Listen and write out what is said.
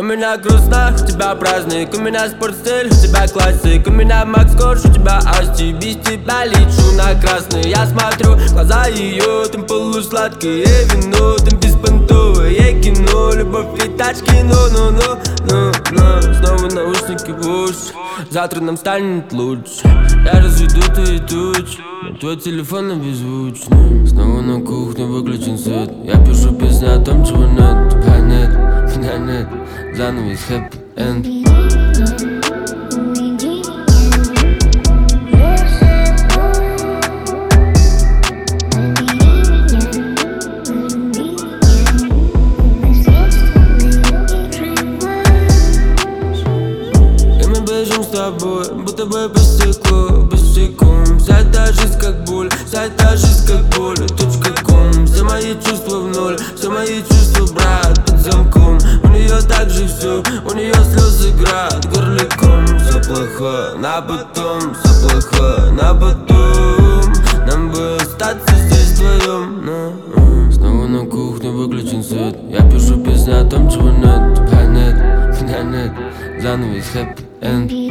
У меня грустно, у тебя праздник. У меня спортстиль, у тебя классик. У меня Макс Корж, у тебя Асти. Без тебя лечу на красный. Я смотрю в глаза ее, там полусладкие вино, там беспонтовое кино. Любовь и тачки, ну. Снова наушники в уши. Завтра нам станет лучше. Я разведу твои тучи, твой телефон на беззвучный. Снова на кухне выключен свет. Я пишу песни о том, чего нет. Тебя нет, меня нет. Занавес хэппи-энд. С тобой, будто бы по стеклу, босиком. Вся та жизнь как боль, вся та жизнь как боль. Точка ком, все мои чувства в ноль, все мои чувства, брат, под замком. У нее так же все, у нее слезы играют горликом. Все плохо, на потом, все плохо, на потом. Нам бы остаться здесь вдвоем, но снова на кухне выключен свет. Я пишу песни о том, чего нет. Тебя нет, меня нет. Занавес хэппи-энд.